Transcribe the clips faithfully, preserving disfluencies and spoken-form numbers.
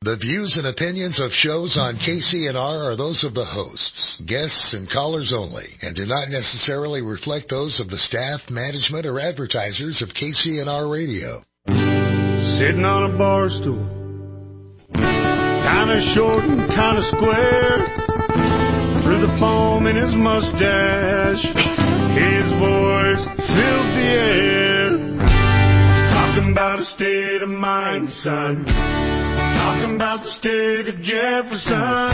The views and opinions of shows on K C N R are those of the hosts, guests, and callers only, and do not necessarily reflect those of the staff, management, or advertisers of K C N R Radio. Sitting on a bar stool, kinda short and kinda square, through the foam in his mustache, his voice filled the air. Talking about a state of mind, son. Talking about the state of Jefferson.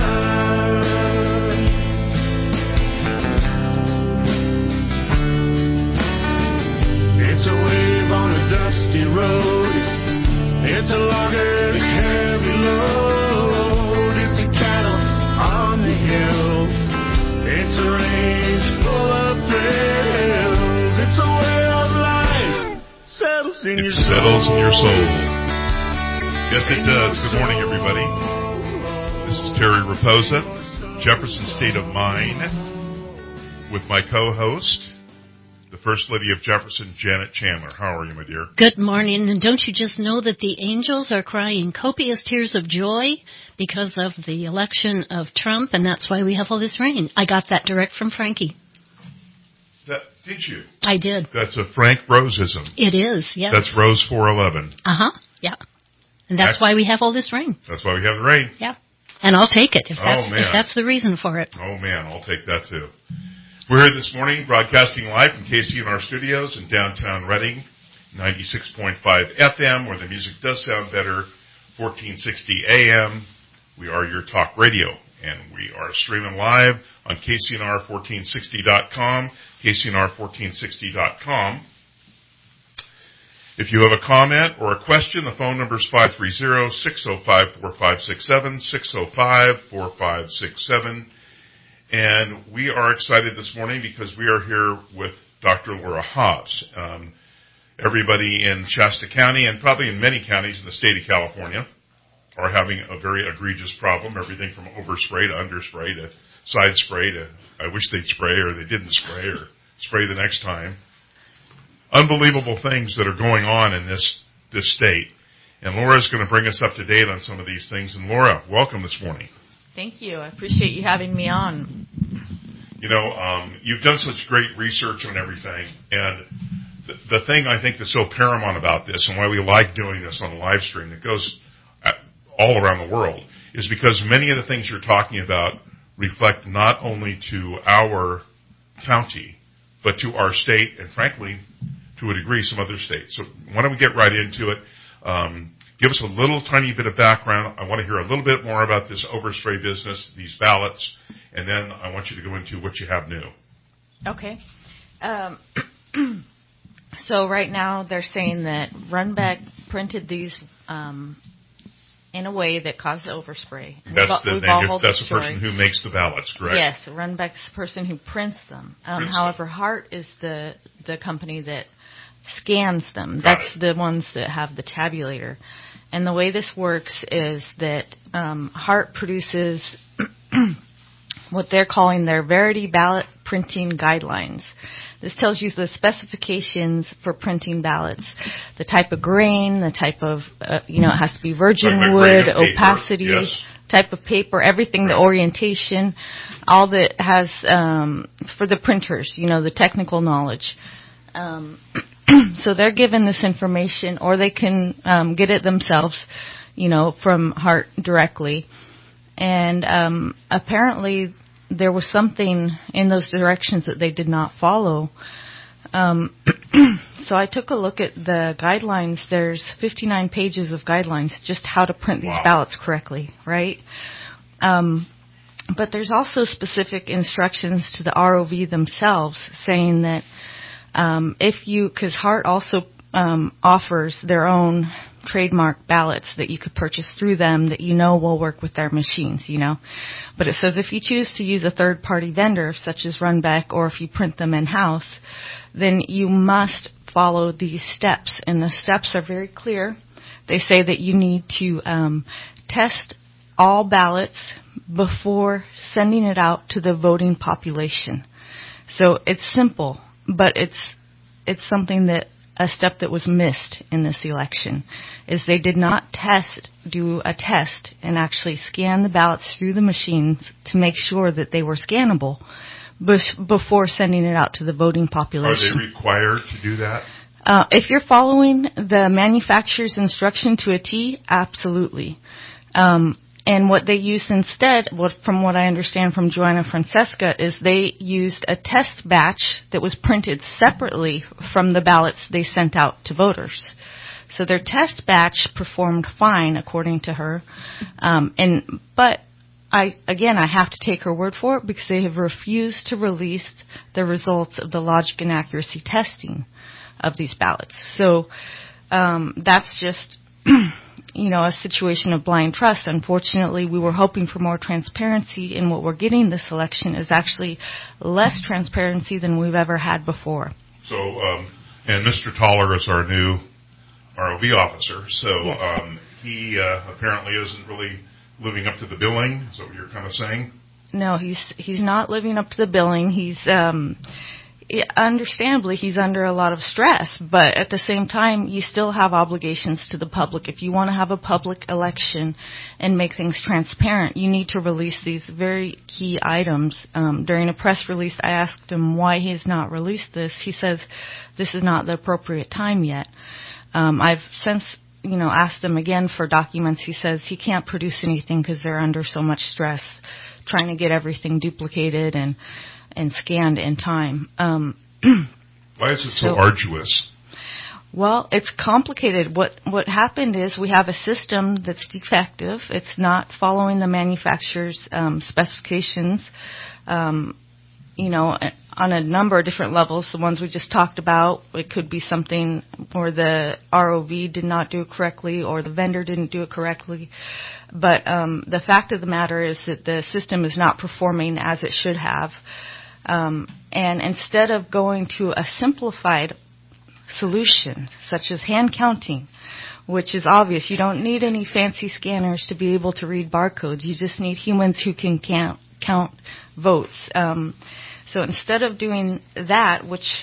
It's a wave on a dusty road. It's a logger, heavy load. It's a cattle on the hill. It's a range full of thrills. It's a way of life settles in it your soul. settles in your soul. Yes, it does. Good morning, everybody. This is Terry Raposa, Jefferson State of Mind, with my co-host, the First Lady of Jefferson, Janet Chandler. How are you, my dear? Good morning. And don't you just know that the angels are crying copious tears of joy because of the election of Trump, and that's why we have all this rain? I got that direct from Frankie. That, did you? I did. That's a Frank Roseism. It is, yes. That's Rose four eleven. Uh-huh, yeah. And that's Actually, why we have all this rain. That's why we have the rain. Yeah. And I'll take it if that's, oh, man. if that's the reason for it. Oh, man, I'll take that, too. We're here this morning broadcasting live from K C N R Studios in downtown Reading, ninety-six point five F M, where the music does sound better, fourteen sixty A M. We are your talk radio, and we are streaming live on K C N R fourteen sixty dot com, K C N R fourteen sixty dot com. If you have a comment or a question, the phone number is five three zero, six zero five, four five six seven, six zero five, four five six seven. And we are excited this morning because we are here with Doctor Laura Hobbs. Um, everybody in Shasta County and probably in many counties in the state of California are having a very egregious problem, everything from overspray to underspray to side spray to I wish they'd spray or they didn't spray or spray the next time. Unbelievable things that are going on in this this state. And Laura's going to bring us up to date on some of these things. And Laura, welcome this morning. Thank you. I appreciate you having me on. You know, um, you've done such great research on everything. And the, the thing I think that's so paramount about this and why we like doing this on a live stream that goes at, all around the world is because many of the things you're talking about reflect not only to our county, but to our state and, frankly, to a degree, some other states. So why don't we get right into it? Um, give us a little tiny bit of background. I want to hear a little bit more about this overspray business, these ballots, and then I want you to go into what you have new. Okay. Um, so right now they're saying that Runbeck printed these um, in a way that caused the overspray. That's the We've name. all That's the, the person who makes the ballots, correct? Yes, Runbeck's the person who prints them. Um, prints however, them. Hart is the the company that scans them. Got That's it. the ones that have the tabulator. And the way this works is that um, Hart produces what they're calling their Verity Ballot Printing Guidelines. This tells you the specifications for printing ballots, the type of grain, the type of, uh, you know, it has to be virgin Like wood, grain of paper, opacity, yes. type of paper, everything, the orientation, all that has, um, for the printers, you know, the technical knowledge. Um, so they're given this information, or they can um, get it themselves, you know, from Hart directly. And um, apparently there was something in those directions that they did not follow. Um, so I took a look at the guidelines. There's fifty-nine pages of guidelines, just how to print these Wow. ballots correctly, right? Um, but there's also specific instructions to the R O V themselves saying that um, if you, because Hart also um, offers their own trademark ballots that you could purchase through them that you know will work with their machines, you know. But it says if you choose to use a third-party vendor, such as Runbeck, or if you print them in-house, then you must follow these steps. And the steps are very clear. They say that you need to um, test all ballots before sending it out to the voting population. So it's simple, but it's it's something that a step that was missed in this election, is they did not test, do a test and actually scan the ballots through the machines to make sure that they were scannable before sending it out to the voting population. Are they required to do that? Uh, if you're following the manufacturer's instruction to a T, absolutely. Um, and what they used instead, what, from what I understand from Joanna Francesca, is they used a test batch that was printed separately from the ballots they sent out to voters. So their test batch performed fine, according to her. Um, and but I again, I have to take her word for it because they have refused to release the results of the logic and accuracy testing of these ballots. So um, that's just, you know, a situation of blind trust. Unfortunately, we were hoping for more transparency, and what we're getting this election is actually less transparency than we've ever had before. So, um, and Mister Toller is our new R O V officer, so Yes. um, he uh, apparently isn't really living up to the billing. Is that what you're kind of saying? No, he's he's not living up to the billing. He's um, understandably he's under a lot of stress, but at the same time, you still have obligations to the public. If you want to have a public election and make things transparent, you need to release these very key items. Um, during a press release, I asked him why he's not released this. He says this is not the appropriate time yet. Um, I've since you know, asked them again for documents. He says he can't produce anything because they're under so much stress trying to get everything duplicated and, and scanned in time. Um, Why is it so, so arduous? Well, it's complicated. What what happened is we have a system that's defective. It's not following the manufacturer's um, specifications, um, you know, on a number of different levels. The ones we just talked about, it could be something where the R O V did not do it correctly or the vendor didn't do it correctly. But um, the fact of the matter is that the system is not performing as it should have. Um, and instead of going to a simplified solution, such as hand counting, which is obvious, you don't need any fancy scanners to be able to read barcodes. You just need humans who can count, count votes. Um, So instead of doing that, which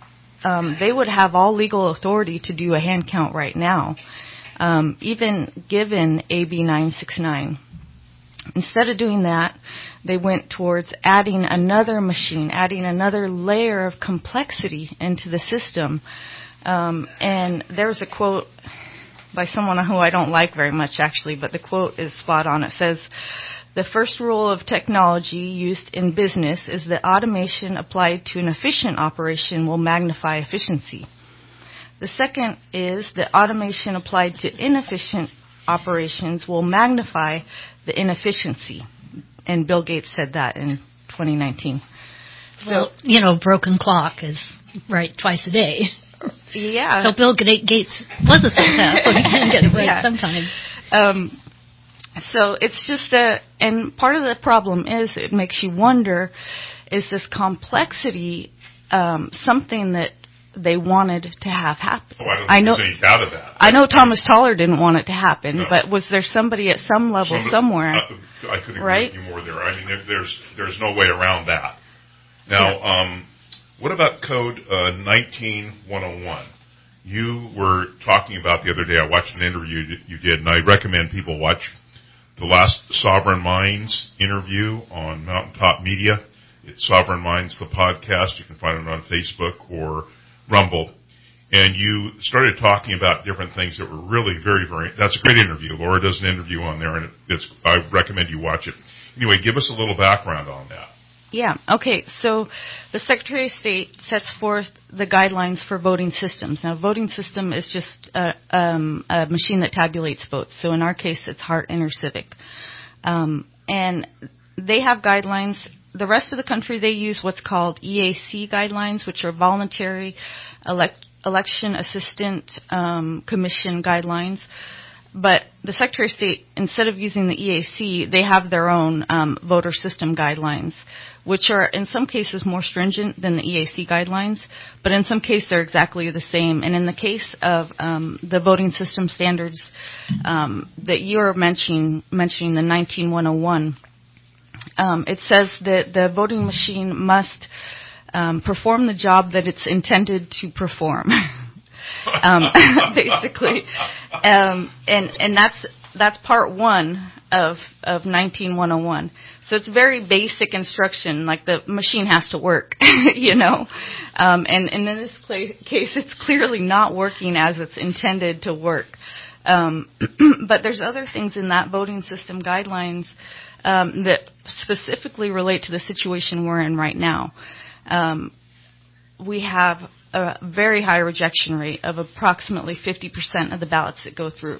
um, they would have all legal authority to do a hand count right now, um, even given A B nine sixty-nine. Instead of doing that, they went towards adding another machine, adding another layer of complexity into the system. Um, and there's a quote by someone who I don't like very much, actually, but the quote is spot on. It says, "The first rule of technology used in business is that automation applied to an efficient operation will magnify efficiency. The second is that automation applied to inefficient operations will magnify the inefficiency." And Bill Gates said that in twenty nineteen. Well, so, you know, broken clock is right twice a day. Yeah. So Bill Gates was a success, so he can get it right yeah. sometimes. Um, So it's just a, and part of the problem is it makes you wonder, is this complexity um, something that they wanted to have happen? Oh, I don't think I know, there's any doubt of that. I know Thomas Toller didn't want it to happen, no. but was there somebody at some level Somebody, somewhere? I, I could agree right? with you more there. I mean, there's there's no way around that. Now, yeah. um, what about Code uh, nineteen one oh one? You were talking about the other day. I watched an interview you did, and I recommend people watch the last Sovereign Minds interview on Mountaintop Media. It's Sovereign Minds, the podcast. You can find it on Facebook or Rumble. And you started talking about different things that were really very, very, that's a great interview. Laura does an interview on there, and it's, I recommend you watch it. Anyway, give us a little background on that. Yeah, okay. So the Secretary of State sets forth the guidelines for voting systems. Now, voting system is just a, um, a machine that tabulates votes. So in our case, it's Hart InterCivic. Um, and they have guidelines. The rest of the country, they use what's called E A C guidelines, which are voluntary elect, election assistant um, commission guidelines. But the Secretary of State, instead of using the E A C, they have their own um, voter system guidelines, which are in some cases more stringent than the E A C guidelines, but in some cases they're exactly the same. And in the case of um, the voting system standards um, that you're mentioning, mentioning the nineteen one oh one, um, it says that the voting machine must um, perform the job that it's intended to perform. um, basically. Um, and and that's that's part one of of nineteen one oh one. So it's very basic instruction, like the machine has to work, you know. Um, and, and in this cl- case, it's clearly not working as it's intended to work. Um, but there's other things in that voting system guidelines um, that specifically relate to the situation we're in right now. Um, we have a very high rejection rate of approximately fifty percent of the ballots that go through.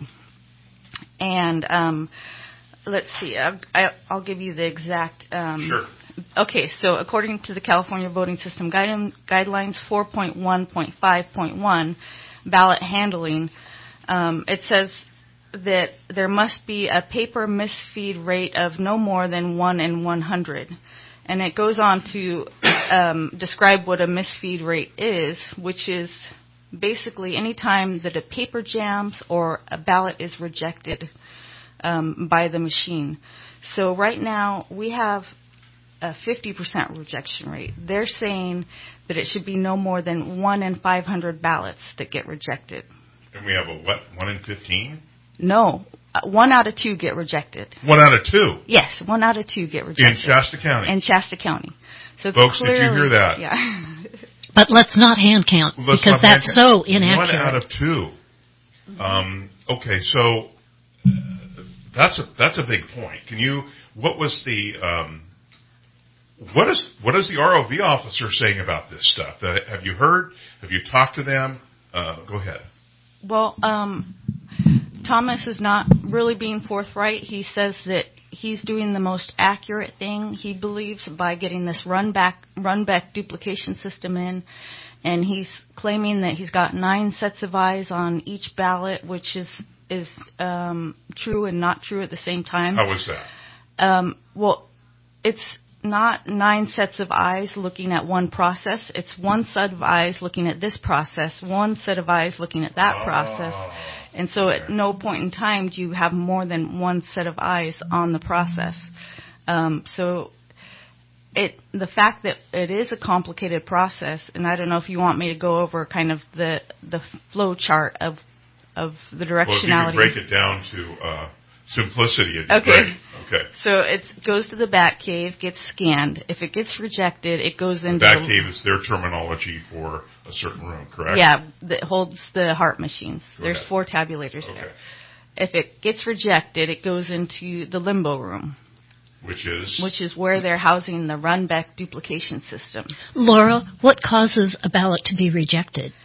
And um, let's see, I'll, I'll give you the exact. Um, sure. Okay, so according to the California Voting System Guide, Guidelines four point one point five point one, ballot handling, um, it says that there must be a paper misfeed rate of no more than one in one hundred. And it goes on to um, describe what a misfeed rate is, which is basically any time that a paper jams or a ballot is rejected um, by the machine. So right now we have a fifty percent rejection rate. They're saying that it should be no more than one in five hundred ballots that get rejected. And we have a what, one in fifteen? No, uh, one out of two get rejected. One out of two? Yes, one out of two get rejected. In Shasta County? In Shasta County. So it's Folks, clearly, did you hear that? Yeah. But let's not hand count, Let's because that's hand so count. inaccurate. One out of two. Mm-hmm. Um, okay, so that's a that's a big point. Can you? What was the? Um, what is what is the R O V officer saying about this stuff? Uh, have you heard? Have you talked to them? Uh, go ahead. Well, um, Thomas is not really being forthright. He says that he's doing the most accurate thing, he believes, by getting this run back, run back duplication system in. And he's claiming that he's got nine sets of eyes on each ballot, which is, is, um, true and not true at the same time. How was that? Um, well, it's not nine sets of eyes looking at one process. It's one set of eyes looking at this process, one set of eyes looking at that oh. process. And so at no point in time do you have more than one set of eyes on the process. Um, so it the fact that it is a complicated process, and I don't know if you want me to go over kind of the the flow chart of of the directionality. Well, if you could break it down to uh, simplicity, it'd be okay. great. Okay. So it goes to the bat cave, gets scanned. If it gets rejected, it goes into the bat the, cave is their terminology for a certain room, correct? Yeah, that holds the heart machines. Go There's ahead. four tabulators okay. there. If it gets rejected, it goes into the limbo room. Which is? Which is where they're housing the run-back duplication system. Laura, what causes a ballot to be rejected?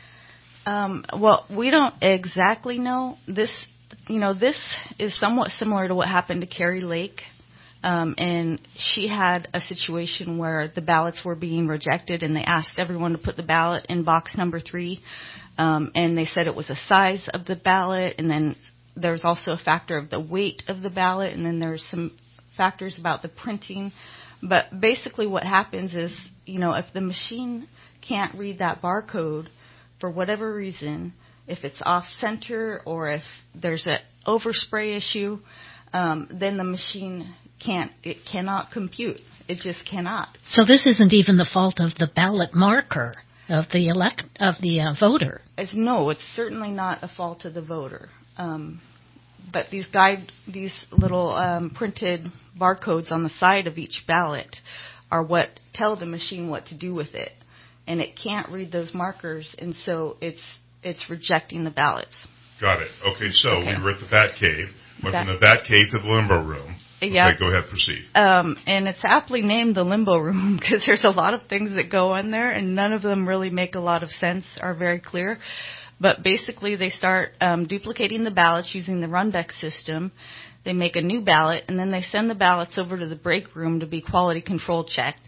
Um, well, we don't exactly know. This, you know, this is somewhat similar to what happened to Carrie Lake. Um, and she had a situation where the ballots were being rejected, and they asked everyone to put the ballot in box number three. Um, and they said it was the size of the ballot, and then there's also a factor of the weight of the ballot, and then there's some factors about the printing. But basically what happens is, you know, if the machine can't read that barcode for whatever reason, if it's off center or if there's an overspray issue, um, then the machine can't, it cannot compute. It just cannot. So this isn't even the fault of the ballot marker of the elect of the uh, voter. It's, no, it's certainly not a fault of the voter. Um, but these guide, these little um, printed barcodes on the side of each ballot are what tell the machine what to do with it, and it can't read those markers, and so it's it's rejecting the ballots. Got it. Okay, so Okay. we were at the Bat Cave. Went Bat- from the Bat Cave to the Limbo Room. Yeah. Okay, go ahead, proceed. Um, and it's aptly named the limbo room because there's a lot of things that go in there, and none of them really make a lot of sense, are very clear. But basically, they start um, duplicating the ballots using the Runbeck system. They make a new ballot, and then they send the ballots over to the break room to be quality control checked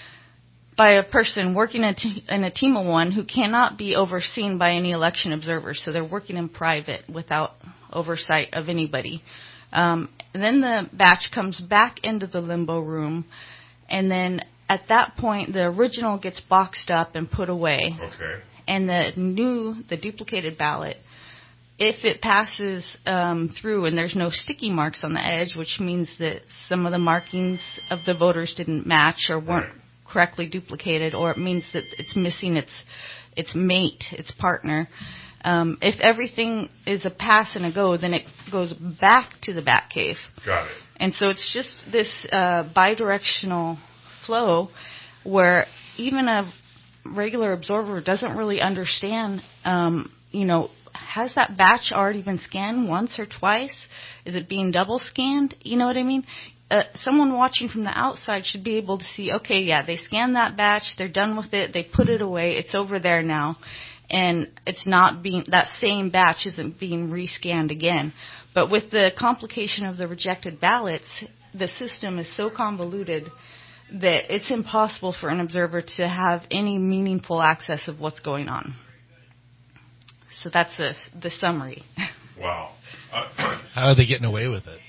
by a person working in a, t- in a team of one who cannot be overseen by any election observers. So they're working in private without oversight of anybody. Um, and then the batch comes back into the limbo room, and then at that point, the original gets boxed up and put away. Okay. And the new, the duplicated ballot, if it passes um, through and there's no sticky marks on the edge, which means that some of the markings of the voters didn't match or weren't Right. correctly duplicated, or it means that it's missing its its mate, its partner, Um, if everything is a pass and a go, then it goes back to the bat cave. Got it. And so it's just this uh, bidirectional flow where even a regular observer doesn't really understand, um, you know, has that batch already been scanned once or twice? Is it being double scanned? You know what I mean? Uh, someone watching from the outside should be able to see, okay, yeah, they scanned that batch, they're done with it, they put it away, it's over there now, and it's not being, that same batch isn't being rescanned again. But with the complication of the rejected ballots, the system is so convoluted that it's impossible for an observer to have any meaningful access of what's going on. So that's the, the summary. Wow. Uh, How are they getting away with it?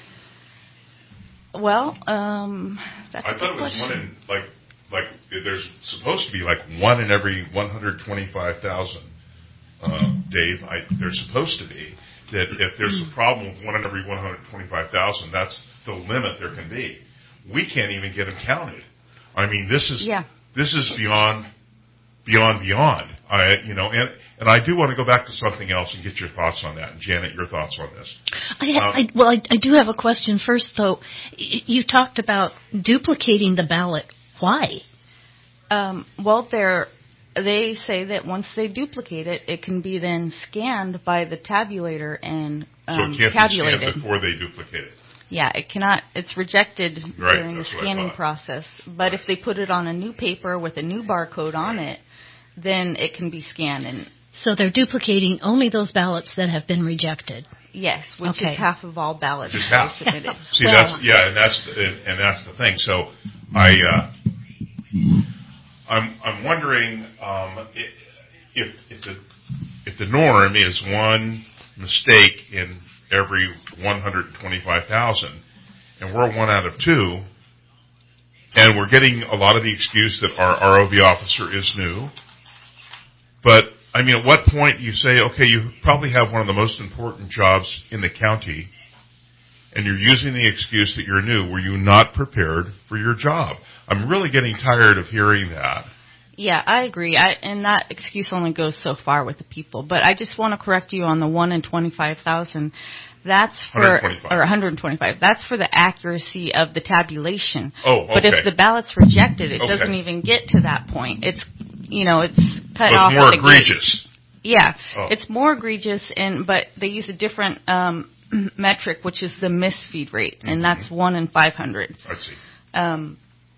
Well, um, that's I a thought good it was question. one in, like, like there's supposed to be like one in every one hundred twenty-five thousand, uh, Dave. I, there's supposed to be. That if there's a problem with one in every one hundred twenty-five thousand, that's the limit there can be. We can't even get them counted. I mean, this is yeah. this is beyond beyond beyond. I you know, and and I do want to go back to something else and get your thoughts on that. And Janet, your thoughts on this? I, um, I, well, I, I do have a question first, though. Y- you talked about duplicating the ballot. Why? Um, well, they're, they say that once they duplicate it, it can be then scanned by the tabulator and um, so it can't tabulated. be scanned before they duplicate it. Yeah, it cannot. It's rejected Right, during the that's what I scanning thought. process. But Right. if they put it on a new paper with a new barcode on Right. it, then it can be scanned. And So they're duplicating only those ballots that have been rejected. yes, which Okay. is half of all ballots Just that are half. submitted. See, Well- that's yeah, and that's and, and that's the thing. So, I uh, I'm I'm wondering um, if if the if the norm is one mistake in every one hundred twenty-five thousand, and we're one out of two, and we're getting a lot of the excuse that our R O V officer is new. But I mean, at what point do you say, okay, you probably have one of the most important jobs in the county, and you're using the excuse that you're new? Were you not prepared for your job? I'm really getting tired of hearing that. Yeah, I agree. I, and that excuse only goes so far with the people. But I just want to correct you on the one in twenty-five thousand. That's for, one hundred twenty-five. or one hundred twenty-five. That's for the accuracy of the tabulation. Oh, okay. But if the ballot's rejected, it Okay. doesn't even get to that point. It's, you know, it's cut So off. it's more at the gate. egregious. Yeah, Oh. it's more egregious, and but they use a different um, metric, which is the misfeed rate, Mm-hmm. and that's one in five hundred. I see. Um,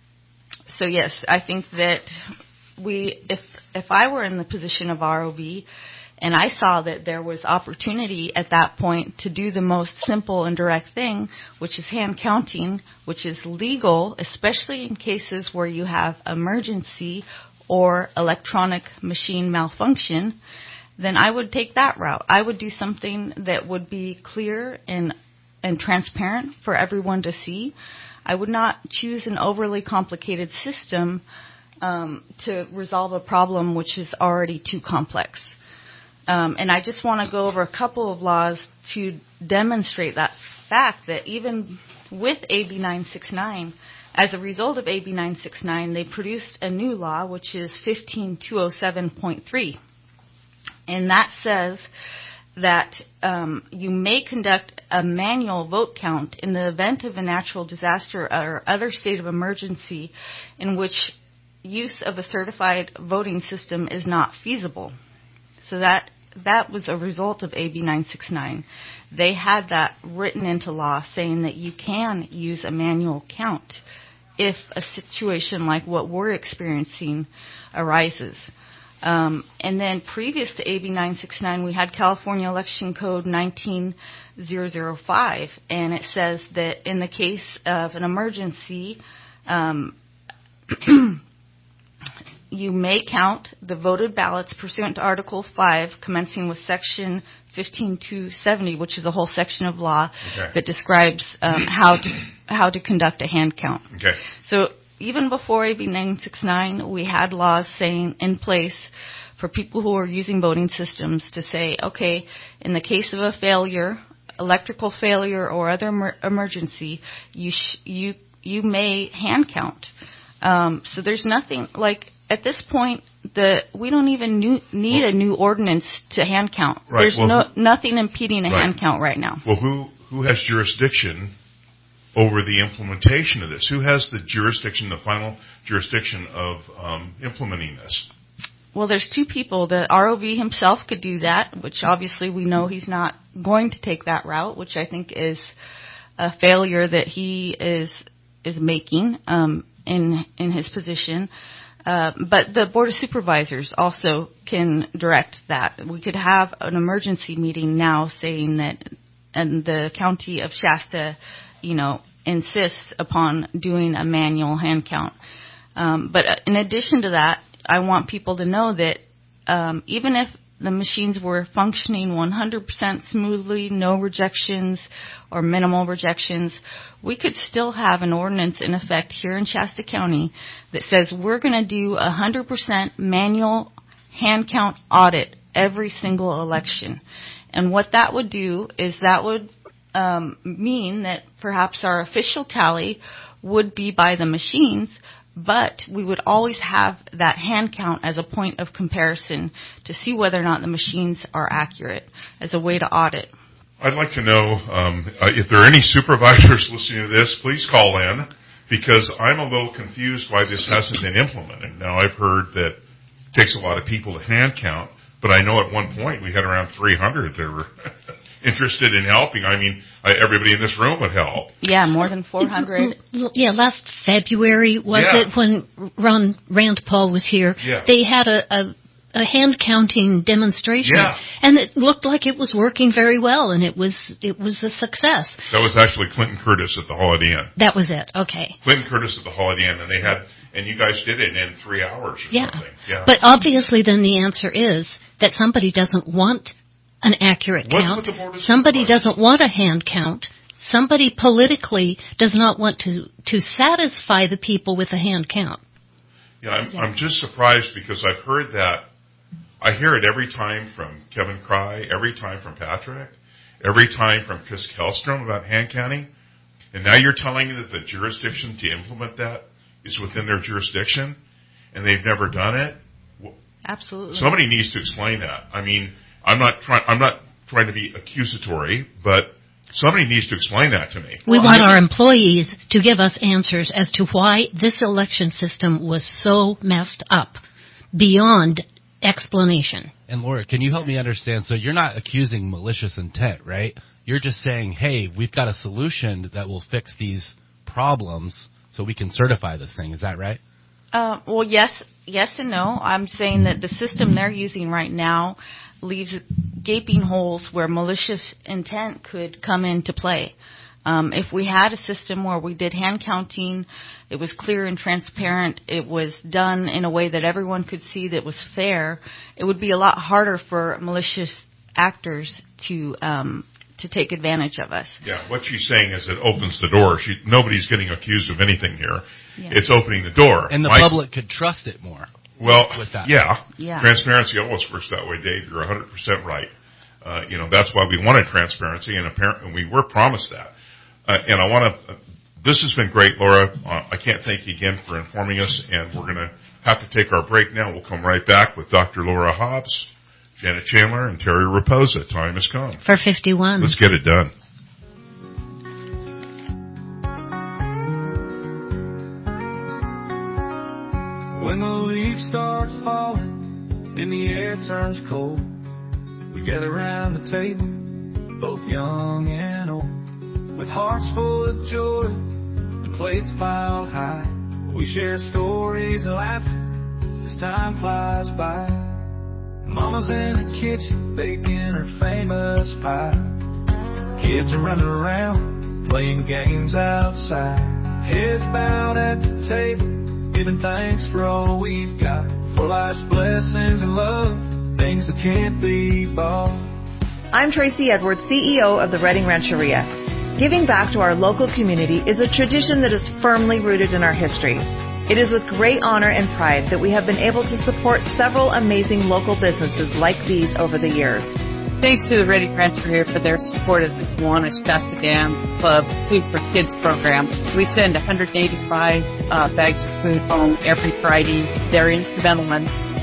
so yes, I think that we, if if I were in the position of R O V, and I saw that there was opportunity at that point to do the most simple and direct thing, which is hand counting, which is legal, especially in cases where you have emergency or electronic machine malfunction, then I would take that route. I would do something that would be clear and and transparent for everyone to see. I would not choose an overly complicated system um, to resolve a problem which is already too complex. Um, and I just want to go over a couple of laws to demonstrate that fact that even with A B nine sixty-nine, as a result of A B nine sixty-nine, they produced a new law, which is fifteen two oh seven point three. And that says that um, you may conduct a manual vote count in the event of a natural disaster or other state of emergency in which use of a certified voting system is not feasible. So that that was a result of A B nine sixty-nine. They had that written into law saying that you can use a manual count if a situation like what we're experiencing arises. Um, and then previous to A B nine sixty-nine, we had California Election Code nineteen thousand five, and it says that in the case of an emergency, um, you may count the voted ballots pursuant to Article five, commencing with Section fifteen two seventy, which is a whole section of law Okay. that describes um, how to how to conduct a hand count. Okay. So even before A B nine sixty-nine, we had laws saying in place for people who are using voting systems to say, okay, in the case of a failure, electrical failure or other emer- emergency, you sh- you you may hand count. Um, so there's nothing like at this point the we don't even new, need well, a new ordinance to hand count. Right. There's well, no nothing impeding a right. hand count right now. Well, who who has jurisdiction over the implementation of this? Who has the jurisdiction, the final jurisdiction of um, implementing this? Well, there's two people. The R O V himself could do that, which obviously we know he's not going to take that route, which I think is a failure that he is is making um, in in his position. Uh, but the Board of Supervisors also can direct that. We could have an emergency meeting now saying that, and the County of Shasta, you know, insists upon doing a manual hand count. Um, but in addition to that, I want people to know that um, even if the machines were functioning one hundred percent smoothly, no rejections or minimal rejections, we could still have an ordinance in effect here in Shasta County that says we're going to do a one hundred percent manual hand count audit every single election. And what that would do is that would um, mean that perhaps our official tally would be by the machines, but we would always have that hand count as a point of comparison to see whether or not the machines are accurate as a way to audit. I'd like to know um, uh, if there are any supervisors listening to this, please call in, because I'm a little confused why this hasn't been implemented. Now, I've heard that it takes a lot of people to hand count, but I know at one point we had around three hundred that were interested in helping. I mean, I, everybody in this room would help. Yeah, more than four hundred. Yeah, last February, was yeah. it, when Ron Rand Paul was here? Yeah. They had a, a, a hand counting demonstration. Yeah. And it looked like it was working very well, and it was it was a success. That was actually Clinton Curtis at the Holiday Inn. That was it, okay. Clinton Curtis at the Holiday Inn, and they had, and you guys did it in three hours or yeah. something. Yeah. But obviously then the answer is that somebody doesn't want an accurate What's count. with the Board of Somebody Supervisors? doesn't want a hand count. Somebody politically does not want to, to satisfy the people with a hand count. Yeah, I'm, Yeah. I'm just surprised because I've heard that. I hear it every time from Kevin Cry, every time from Patrick, every time from Chris Kellstrom about hand counting. And now you're telling me that the jurisdiction to implement that is within their jurisdiction, and they've never done it? Absolutely. Somebody needs to explain that. I mean, I'm not trying. I'm not trying to be accusatory, but somebody needs to explain that to me. We well, want I, our employees to give us answers as to why this election system was so messed up beyond explanation. And Laura, can you help me understand? So you're not accusing malicious intent, right? You're just saying, hey, we've got a solution that will fix these problems so we can certify this thing. Is that right? Uh, well, yes, yes and no. I'm saying that the system they're using right now leaves gaping holes where malicious intent could come into play. Um, if we had a system where we did hand counting, it was clear and transparent, it was done in a way that everyone could see that was fair, it would be a lot harder for malicious actors to um, to take advantage of us. Yeah, what she's saying is it opens the door. She, nobody's getting accused of anything here. Yeah. It's opening the door. And the Mike, public could trust it more. Well, with that. yeah. yeah. Transparency always works that way, Dave. You're one hundred percent right. Uh, you know, that's why we wanted transparency, and apparently we were promised that. Uh, and I want to, uh, this has been great, Laura. Uh, I can't thank you again for informing us, and we're going to have to take our break now. We'll come right back with Doctor Laura Hobbs, Janet Chandler, and Terry Raposa. Time has come. For fifty-one. Let's get it done. When the leaves start falling and the air turns cold, we gather around the table, both young and old, with hearts full of joy and plates piled high. We share stories and laughter as time flies by. Mama's in the kitchen baking her famous pie. Kids are running around playing games outside. Heads bowed at the table, giving thanks for all we've got, for life's blessings and love, things that can't be bought. I'm Tracy Edwards, C E O of the Redding Rancheria. Giving back to our local community is a tradition that is firmly rooted in our history. It is with great honor and pride that we have been able to support several amazing local businesses like these over the years. Thanks to the Redding Rancheria for their support of the Kiwanis Shasta Dam Club Food for Kids program. We send one hundred eighty-five uh, bags of food home every Friday. They're instrumental in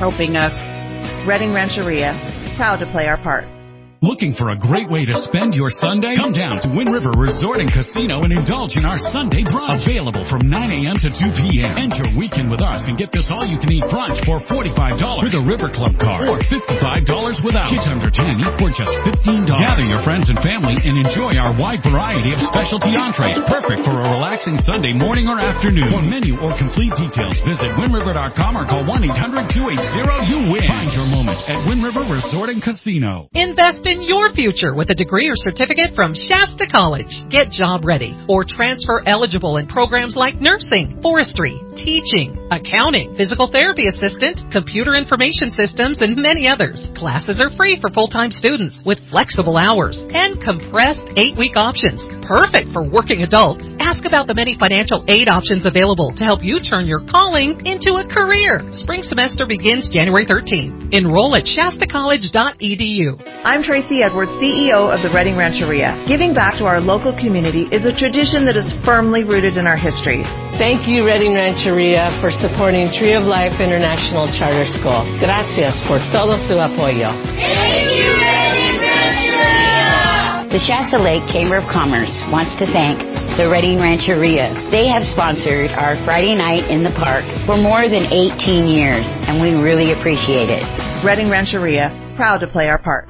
helping us. Redding Rancheria, proud to play our part. Looking for a great way to spend your Sunday? Come down to Wind River Resort and Casino and indulge in our Sunday brunch. Available from nine a.m. to two p.m. Enter Weekend with Us and get this all-you-can-eat brunch for forty-five dollars with a River Club card or fifty-five dollars without. Kids under ten eat for just fifteen dollars. Gather your friends and family and enjoy our wide variety of specialty entrees, perfect for a relaxing Sunday morning or afternoon. For menu or complete details, visit wind river dot com or call one eight hundred two eight zero you win. Find your moment at Wind River Resort and Casino. Invest in your future with a degree or certificate from Shasta College. Get job ready or transfer eligible in programs like nursing, forestry, teaching, accounting, physical therapy assistant, computer information systems, and many others. Classes are free for full-time students with flexible hours and compressed eight-week options. Perfect for working adults. Ask about the many financial aid options available to help you turn your calling into a career. Spring semester begins January thirteenth. Enroll at shasta college dot e d u. I'm Tracy Edwards, C E O of the Redding Rancheria. Giving back to our local community is a tradition that is firmly rooted in our history. Thank you, Redding Rancheria, for supporting Tree of Life International Charter School. Gracias por todo su apoyo. Thank you, Redding Rancheria. The Shasta Lake Chamber of Commerce wants to thank the Redding Rancheria. They have sponsored our Friday night in the park for more than eighteen years, and we really appreciate it. Redding Rancheria, proud to play our part.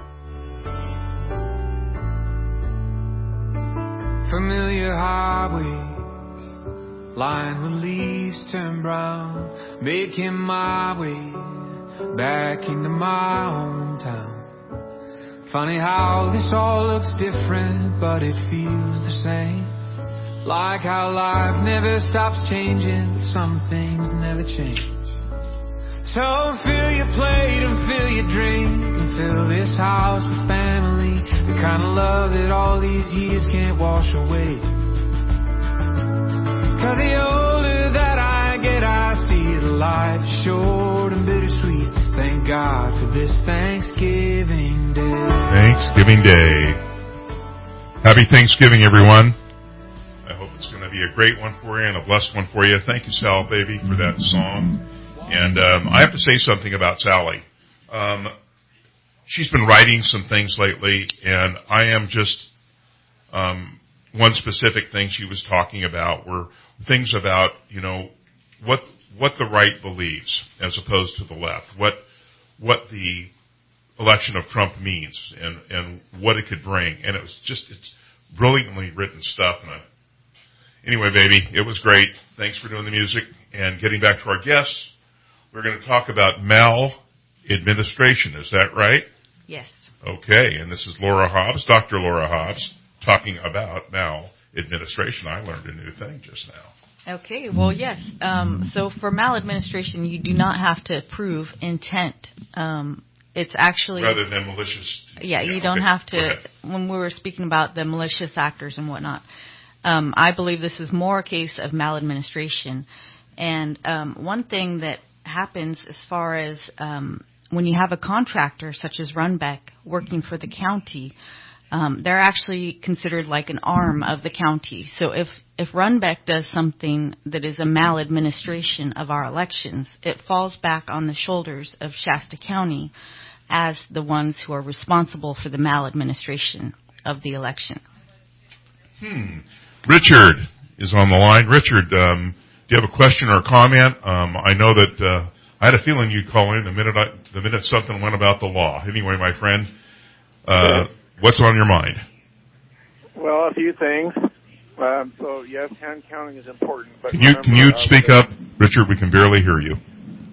Familiar highways, lined with leaves turn brown, making my way back into my hometown. Funny how this all looks different, but it feels the same. Like how life never stops changing, but some things never change. So fill your plate and fill your drink and fill this house with family, the kind of love that all these years can't wash away. Cause the older that I get, I see the life is short and bittersweet. Thank God for this Thanksgiving Day. Thanksgiving Day. Happy Thanksgiving, everyone. I hope it's going to be a great one for you and a blessed one for you. Thank you, Sal, baby, for that song. And um, I have to say something about Sally. Um, she's been writing some things lately, and I am just um, one specific thing she was talking about were things about, you know, what what the right believes as opposed to the left, what what the election of Trump means, and, and what it could bring. And it was just, it's brilliantly written stuff. And I, anyway, baby, it was great. Thanks for doing the music. And getting back to our guests, we're going to talk about maladministration. Is that right? Yes. Okay, and this is Laura Hobbs, Doctor Laura Hobbs, talking about maladministration. I learned a new thing just now. Okay, well, yes. Um, so for maladministration, you do not have to prove intent. Um, it's actually... Rather than malicious... Yeah, yeah you don't okay. have to... When we were speaking about the malicious actors and whatnot, um, I believe this is more a case of maladministration. And um, one thing that happens as far as um, when you have a contractor such as Runbeck working for the county, um, they're actually considered like an arm of the county. So if, if Runbeck does something that is a maladministration of our elections, it falls back on the shoulders of Shasta County as the ones who are responsible for the maladministration of the election. Hmm. Richard is on the line. Richard, um, do you have a question or a comment? Um, I know that uh, I had a feeling you'd call in the minute I, the minute something went about the law. Anyway, my friend, uh, what's on your mind? Well, a few things. Um, so, yes, hand counting is important. But can you remember, can you uh, speak up, Richard? We can barely hear you.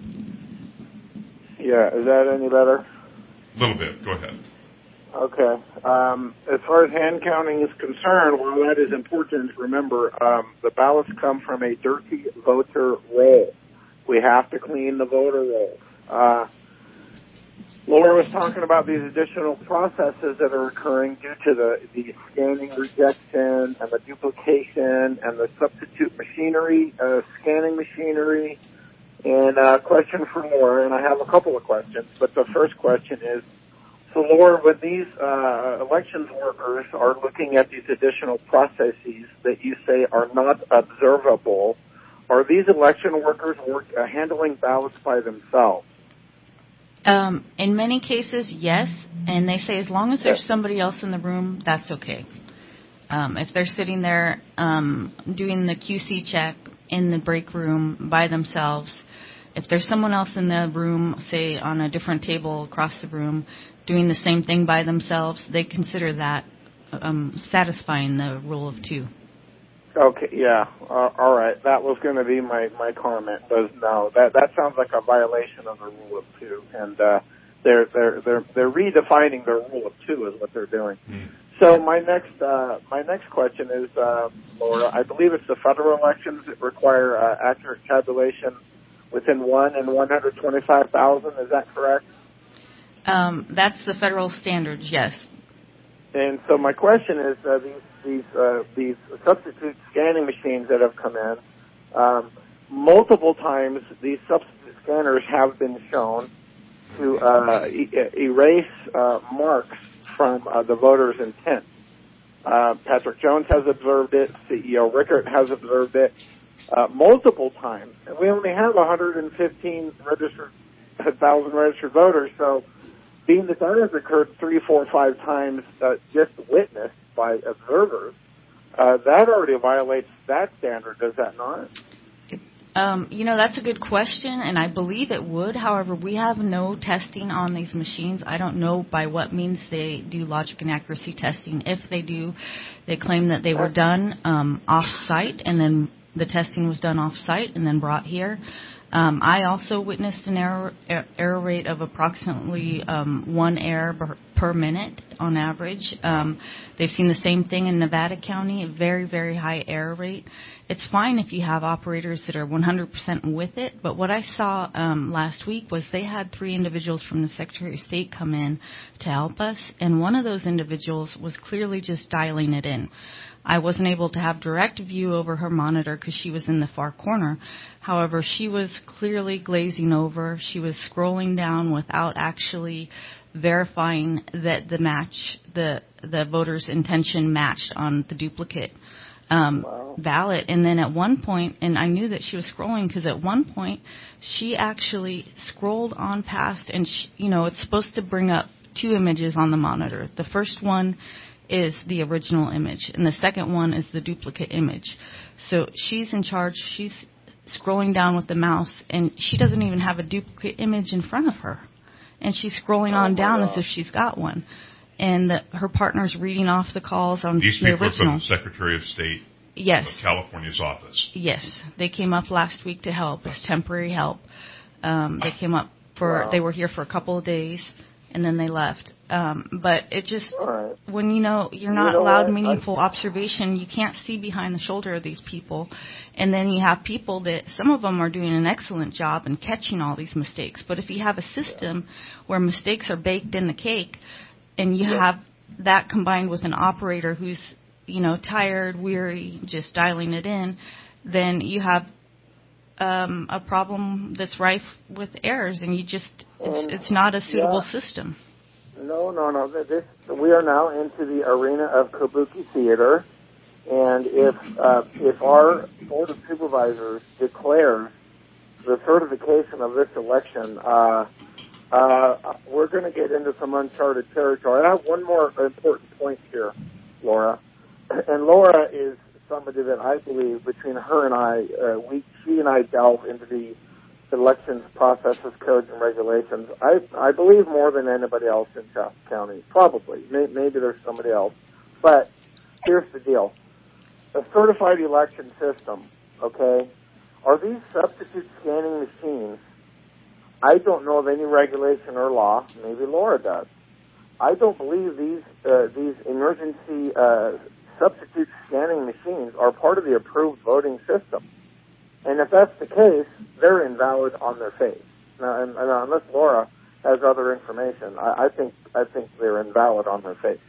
Yeah, is that any better? A little bit. Go ahead. Okay. Um, as far as hand counting is concerned, while that is important, remember, um, the ballots come from a dirty voter roll. We have to clean the voter roll. Uh, Laura was talking about these additional processes that are occurring due to the, the scanning rejection and the duplication and the substitute machinery, uh, scanning machinery. And a uh, question for Laura, and I have a couple of questions, but the first question is, so Laura, when these uh, elections workers are looking at these additional processes that you say are not observable, are these election workers work, uh, handling ballots by themselves? Um, in many cases, yes, and they say as long as there's somebody else in the room, that's okay. Um, if they're sitting there um, doing the Q C check in the break room by themselves, if there's someone else in the room, say on a different table across the room, doing the same thing by themselves, they consider that um, satisfying the rule of two. Okay, yeah, uh, all right. That was going to be my, my comment. Was no, that that sounds like a violation of the rule of two, and uh, they're they're they're they're redefining their rule of two is what they're doing. Mm. So my next uh, my next question is, uh, Laura, I believe it's the federal elections that require uh, accurate tabulation within one and one hundred twenty-five thousand. Is that correct? Um, that's the federal standards, yes. And so my question is, uh, these these uh, these substitute scanning machines that have come in, um, multiple times these substitute scanners have been shown to uh, e- erase uh, marks from uh, the voter's intent. Uh, Patrick Jones has observed it. C E O Rickert has observed it uh, multiple times. And we only have one hundred fifteen registered, one thousand registered voters, so being that that has occurred three, four, five times uh, just witnessed by observers, uh, that already violates that standard, does that not? Um, you know, that's a good question, and I believe it would. However, we have no testing on these machines. I don't know by what means they do logic and accuracy testing. If they do, they claim that they were done um, off-site, and then the testing was done off-site and then brought here. Um, I also witnessed an error, error rate of approximately um, one error per, per minute on average. Um, they've seen the same thing in Nevada County, a very, very high error rate. It's fine if you have operators that are one hundred percent with it, but what I saw um, last week was they had three individuals from the Secretary of State come in to help us, and one of those individuals was clearly just dialing it in. I wasn't able to have direct view over her monitor because she was in the far corner. However, she was clearly glazing over. She was scrolling down without actually verifying that the match, the the voter's intention matched on the duplicate um, wow. ballot. And then at one point, and I knew that she was scrolling because at one point she actually scrolled on past, and she, you know, it's supposed to bring up two images on the monitor. The first one is the original image, and the second one is the duplicate image. So she's in charge. She's scrolling down with the mouse, and she doesn't even have a duplicate image in front of her. And she's scrolling on down as if she's got one. And the, her partner's reading off the calls on These the people original. are from the Secretary of State yes. of California's office. Yes. They came up last week to help as temporary help. Um, they came up for, wow. they were here for a couple of days, and then they left. Um, but it just, right. when you know you're not you know allowed what? meaningful I, observation, you can't see behind the shoulder of these people. And then you have people that, some of them are doing an excellent job in catching all these mistakes. But if you have a system yeah. where mistakes are baked in the cake, and you yeah. have that combined with an operator who's, you know, tired, weary, just dialing it in, then you have um, a problem that's rife with errors, and you just, it's, it's not a suitable yeah. system. No, no, no. This, we are now into the arena of kabuki theater, and if uh, if our Board of Supervisors declares the certification of this election, uh, uh, we're going to get into some uncharted territory. I have one more important point here, Laura. And Laura is somebody that I believe, between her and I, uh, we she and I delve into the elections processes, codes, and regulations. I I believe more than anybody else in Shasta County. Probably. May, maybe there's somebody else. But here's the deal. A certified election system, okay, are these substitute scanning machines, I don't know of any regulation or law. Maybe Laura does. I don't believe these uh, these emergency uh, substitute scanning machines are part of the approved voting system. And if that's the case, they're invalid on their face. Now, and, and unless Laura has other information, I, I think I think they're invalid on their face.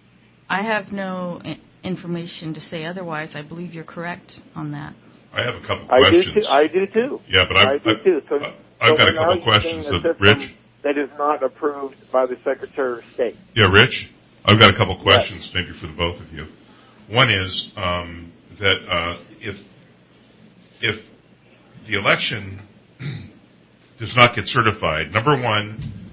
I have no I- information to say otherwise. I believe you're correct on that. I have a couple I questions. do too. I do too. Yeah, but I, I do I, too. So, I, I've so got a couple questions. That Rich? That is not approved by the Secretary of State. Yeah, Rich? I've got a couple questions, yes. maybe for the both of you. One is um, that uh, if if the election does not get certified, number one,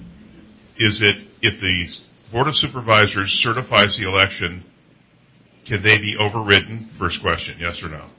is it if the Board of Supervisors certifies the election, can they be overridden? First question, yes or no?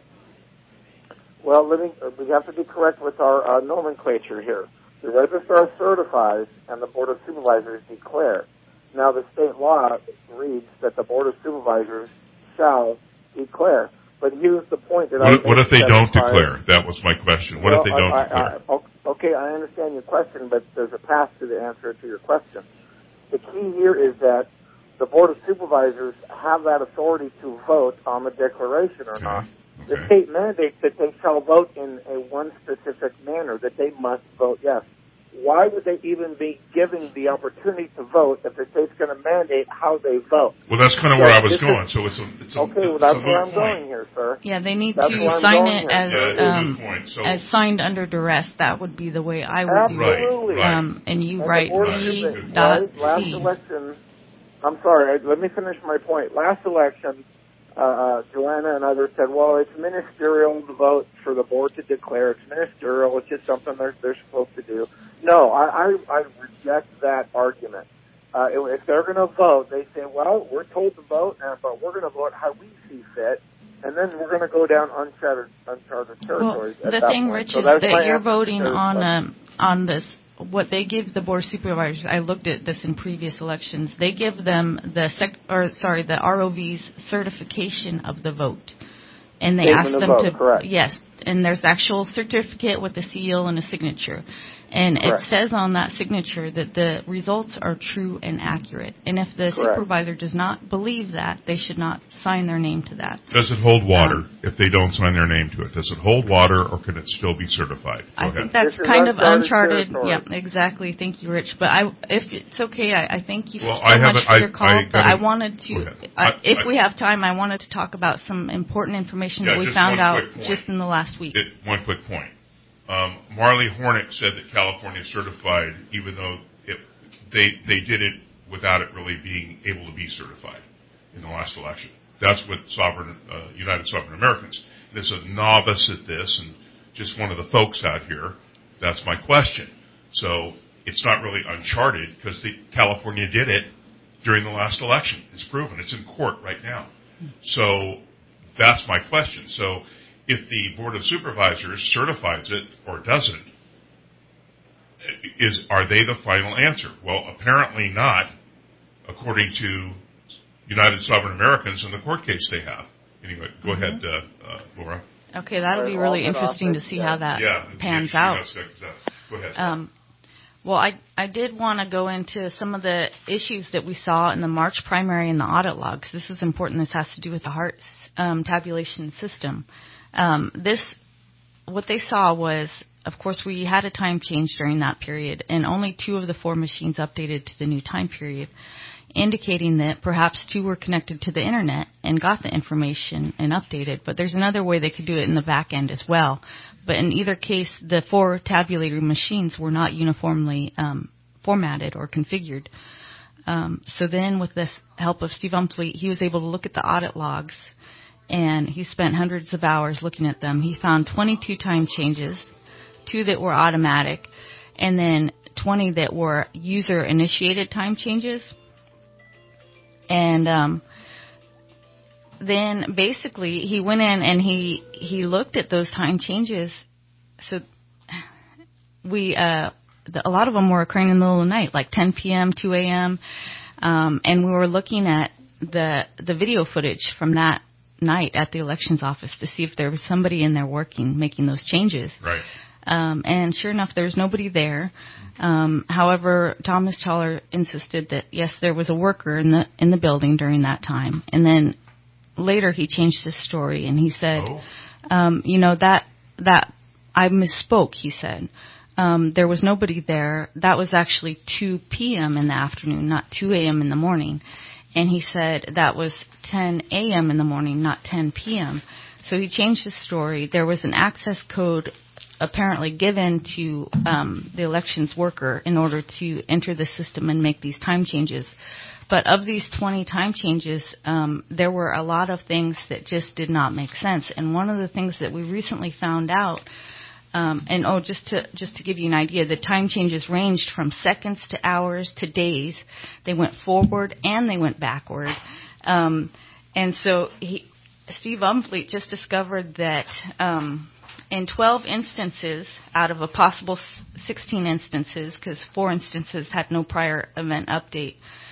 Well, let me, we have to be correct with our uh, nomenclature here. The registrar certifies and the Board of Supervisors declare. Now, the state law reads that the Board of Supervisors shall declare. But here's the point that what, I What if they don't specified. declare? That was my question. What well, if they don't I, declare? I, I, okay, I understand your question, but there's a path to the answer to your question. The key here is that the Board of Supervisors have that authority to vote on the declaration or okay. not. Okay. The state mandates that they shall vote in a one specific manner, that they must vote yes. Why would they even be giving the opportunity to vote if the state's going to mandate how they vote? Well, that's kind of so where I was going. Is, so it's a it's a okay. Well, it's that's a where I'm point. going here, sir. Yeah, they need that's to sign it here, as yeah, um, so, as signed under duress. That would be the way I would do right, it. Right. Um, and you and write right. B right. dot Last C. election, I'm sorry. Let me finish my point. Last election. Uh, uh, Joanna and others said, well, it's ministerial to vote for the board to declare. It's ministerial. It's just something they're, they're supposed to do. No, I, I, I reject that argument. Uh, if they're going to vote, they say, well, we're told to vote, uh, but we're going to vote how we see fit, and then we're going to go down uncharted, uncharted territories. Well, at the that thing, point. Rich, so is that that you're answer voting to on um, on this. What they give the board of supervisors, I looked at this in previous elections. They give them the sec, or sorry, the R O V's certification of the vote, and they Statement ask them vote, to correct. yes, and there's actual certificate with a seal and a signature, and Correct. it says on that signature that the results are true and accurate. And if the Correct. supervisor does not believe that, they should not sign their name to that. Does it hold water um, if they don't sign their name to it? Does it hold water, or can it still be certified? Go I ahead. think that's This is kind of uncharted uncharted. territory. Yeah, exactly. Thank you, Rich. But I, if it's okay, I, I thank you Well, so I much haven't- for your I- call. I but gotta- I wanted to, Go ahead. I, I- if I- we have time, I wanted to talk about some important information Yeah, that we just found one out quick point. just in the last week. It, one quick point. Um, Marley Hornick said that California certified, even though it, they they did it without it really being able to be certified in the last election. That's what sovereign uh, United Sovereign Americans. And as a novice at this, and just one of the folks out here, that's my question. So it's not really uncharted because the California did it during the last election. It's proven. It's in court right now. So that's my question. So if the Board of Supervisors certifies it or doesn't, is are they the final answer? Well, apparently not, according to United Sovereign Americans and the court case they have. Anyway, go Mm-hmm. ahead, uh, uh, Laura. Okay, that'll Right, be really all that interesting to office, see yeah. how that yeah, pans yeah, out. yeah, yeah. Go ahead. Um, well, I I did want to go into some of the issues that we saw in the March primary and the audit logs. This is important. This has to do with the Hart um, tabulation system. Um, this, what they saw was, of course, we had a time change during that period, and only two of the four machines updated to the new time period, indicating that perhaps two were connected to the internet and got the information and updated. But there's another way they could do it in the back end as well. But in either case, the four tabulator machines were not uniformly um, formatted or configured. Um, so then with the help of Steve Umfleet, he was able to look at the audit logs, and he spent hundreds of hours looking at them. He found twenty-two time changes, two that were automatic, and then twenty that were user-initiated time changes. And um, then basically he went in and he, he looked at those time changes. So we uh, the, a lot of them were occurring in the middle of the night, like ten p.m., two a.m., um, and we were looking at the the video footage from that night at the elections office to see if there was somebody in there working, making those changes. Right. Um, and sure enough, there was nobody there. Um, however, Thomas Challer insisted that yes, there was a worker in the in the building during that time. And then later, he changed his story and he said, Oh. um, "You know that that I misspoke." He said um, there was nobody there. That was actually two p.m. in the afternoon, not two a.m. in the morning. And he said that was ten a.m. in the morning, not ten p.m. So he changed his story. There was an access code apparently given to um, the elections worker in order to enter the system and make these time changes. But of these twenty time changes, um, there were a lot of things that just did not make sense. And one of the things that we recently found out Um, and oh, just to just to give you an idea, the time changes ranged from seconds to hours to days. They went forward and they went backward. Um, and so he, Steve Umfleet just discovered that um, in twelve instances out of a possible sixteen instances, because four instances had no prior event update,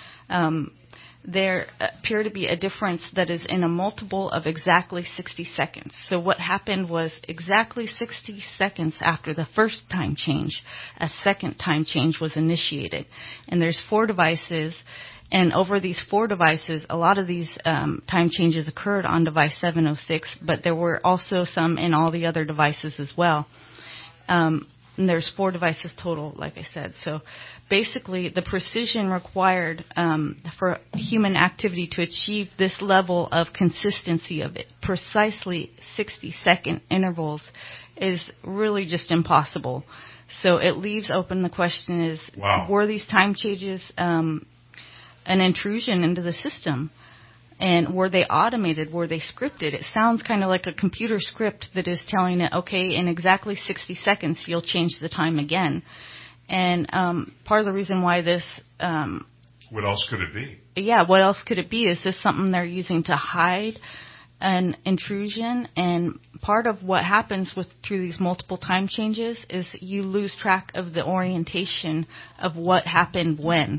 um, there appear to be a difference that is in a multiple of exactly sixty seconds. So what happened was exactly sixty seconds after the first time change, a second time change was initiated. And there's four devices, and over these four devices, a lot of these um, time changes occurred on device seven oh six, but there were also some in all the other devices as well. Um, And there's four devices total, like I said. So basically, the precision required um, for human activity to achieve this level of consistency of it, precisely sixty-second intervals, is really just impossible. So it leaves open the question is, wow. were these time changes um, an intrusion into the system? And were they automated? Were they scripted? It sounds kind of like a computer script that is telling it, okay, in exactly sixty seconds, you'll change the time again. And um, part of the reason why this... Um, what else could it be? Yeah, what else could it be? Is this something they're using to hide an intrusion? And part of what happens with through these multiple time changes is you lose track of the orientation of what happened when.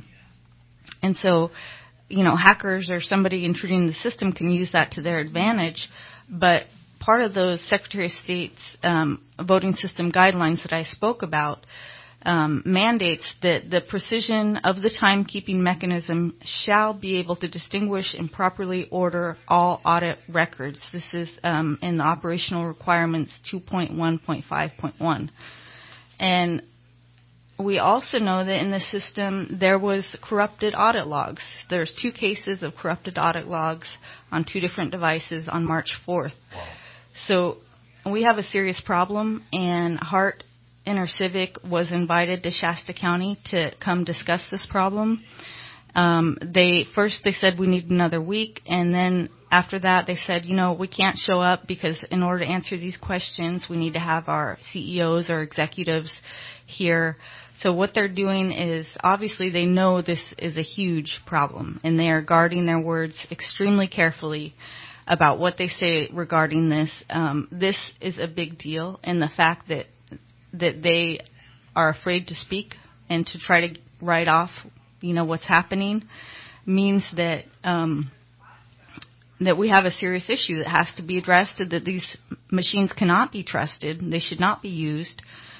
And so... you know, hackers or somebody intruding the system can use that to their advantage. But part of those Secretary of State's um, voting system guidelines that I spoke about um, mandates that the precision of the timekeeping mechanism shall be able to distinguish and properly order all audit records. This is um, in the operational requirements two point one point five point one. And we also know that in the system there was corrupted audit logs. There's two cases of corrupted audit logs on two different devices on March fourth. Wow. So we have a serious problem, and Hart InterCivic was invited to Shasta County to come discuss this problem. Um, they first they said we need another week, and then after that they said, you know, we can't show up because in order to answer these questions, we need to have our C E Os or executives here. So what they're doing is, obviously they know this is a huge problem, and they are guarding their words extremely carefully about what they say regarding this. Um, this is a big deal, and the fact that that they are afraid to speak and to try to write off, you know, what's happening means that um, that we have a serious issue that has to be addressed, that these machines cannot be trusted, they should not be used.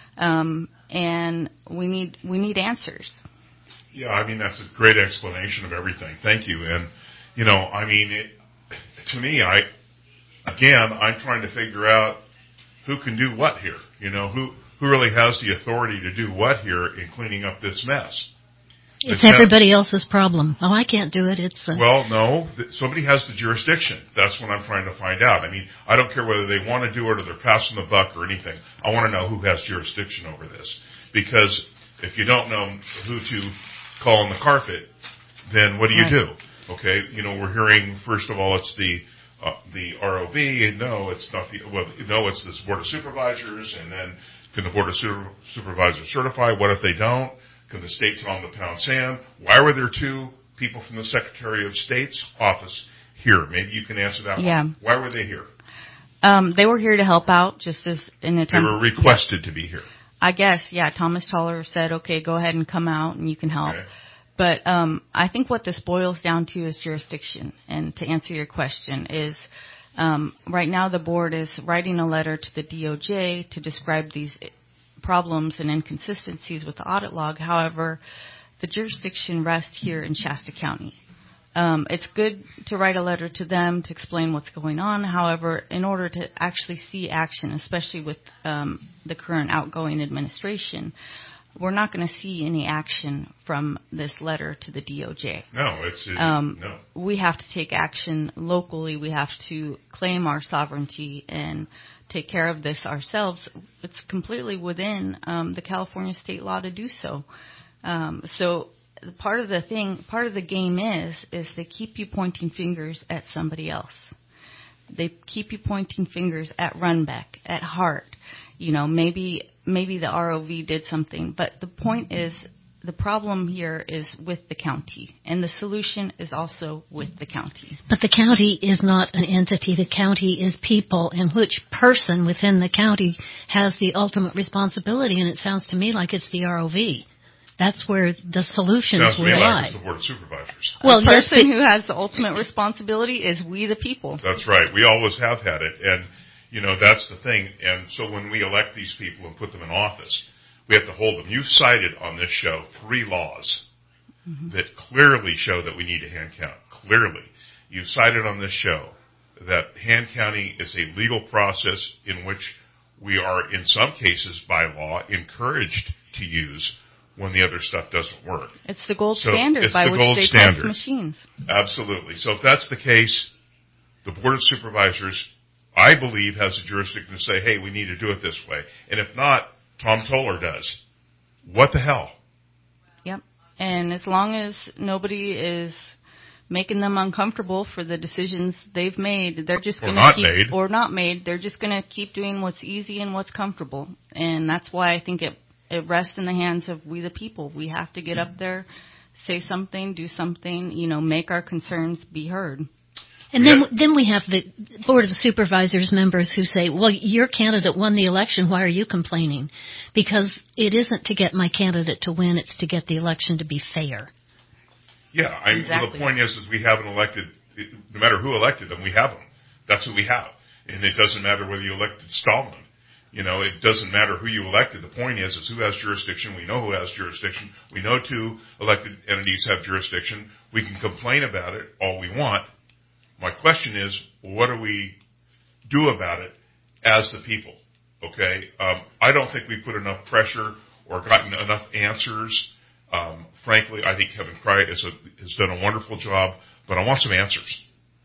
Um, and we need we need answers. Yeah, I mean, that's a great explanation of everything. Thank you. And, you know, I mean, it, to me, I, again, I'm trying to figure out who can do what here. You know, who, who really has the authority to do what here in cleaning up this mess. It's, it's everybody not, else's problem. Oh, I can't do it. It's uh, well, no. Th- somebody has the jurisdiction. That's what I'm trying to find out. I mean, I don't care whether they want to do it or they're passing the buck or anything. I want to know who has jurisdiction over this. Because if you don't know who to call on the carpet, then what do you right. do? Okay, you know, we're hearing first of all it's the uh, the R O V. No, it's not the well. No, it's this board of supervisors. And then can the board of super, supervisors certify? What if they don't? Can the state tell them to pound sand? Why were there two people from the Secretary of State's office here? Maybe you can answer that yeah. one. Why were they here? Um, they were here to help out, just as an attempt. They were requested yeah. to be here. I guess, yeah. Thomas Toller said, okay, go ahead and come out and you can help. Okay. But um, I think what this boils down to is jurisdiction. And to answer your question is, um, right now the board is writing a letter to the D O J to describe these problems and inconsistencies with the audit log. However, the jurisdiction rests here in Shasta County. Um, it's good to write a letter to them to explain what's going on. However, in order to actually see action, especially with um, the current outgoing administration, we're not going to see any action from this letter to the D O J. No, it's it, um, no. We have to take action locally. We have to claim our sovereignty and take care of this ourselves. It's completely within um, the California state law to do so. Um, so part of the thing, part of the game is, is they keep you pointing fingers at somebody else. They keep you pointing fingers at Runbeck, at Hart. You know, maybe maybe the R O V did something, but the point is, the problem here is with the county, and the solution is also with the county. But the county is not an entity. The county is people, and which person within the county has the ultimate responsibility, and it sounds to me like it's the R O V. That's where the solutions Sounds to me will like lie. it's the Board of Supervisors. Well, the person yes, who has the ultimate responsibility is we, the people. That's right. We always have had it, and, you know, that's the thing. And so when we elect these people and put them in office, we have to hold them. You've cited on this show three laws mm-hmm. that clearly show that we need a hand count. Clearly. You've cited on this show that hand counting is a legal process in which we are, in some cases by law, encouraged to use when the other stuff doesn't work. It's the gold so standard by which they test machines. Absolutely. So if that's the case, the Board of Supervisors, I believe, has a jurisdiction to say, hey, we need to do it this way. And if not, Tom Toller does. What the hell? Yep. And as long as nobody is making them uncomfortable for the decisions they've made, they're just going to keep, made. or not made, they're just going to keep doing what's easy and what's comfortable. And that's why I think it, it rests in the hands of we the people. We have to get up there, say something, do something, you know, make our concerns be heard. And then, then we have the Board of Supervisors members who say, well, your candidate won the election. Why are you complaining? Because it isn't to get my candidate to win. It's to get the election to be fair. Yeah. I mean, exactly. well, the point is, is we have an elected, no matter who elected them, we have them. That's who we have. And it doesn't matter whether you elected Stalin. You know, it doesn't matter who you elected. The point is, is who has jurisdiction. We know who has jurisdiction. We know two elected entities have jurisdiction. We can complain about it all we want. My question is, what do we do about it as the people? Okay, um, I don't think we put enough pressure or gotten enough answers. Um, frankly, I think Kevin Cry is a, has done a wonderful job, but I want some answers.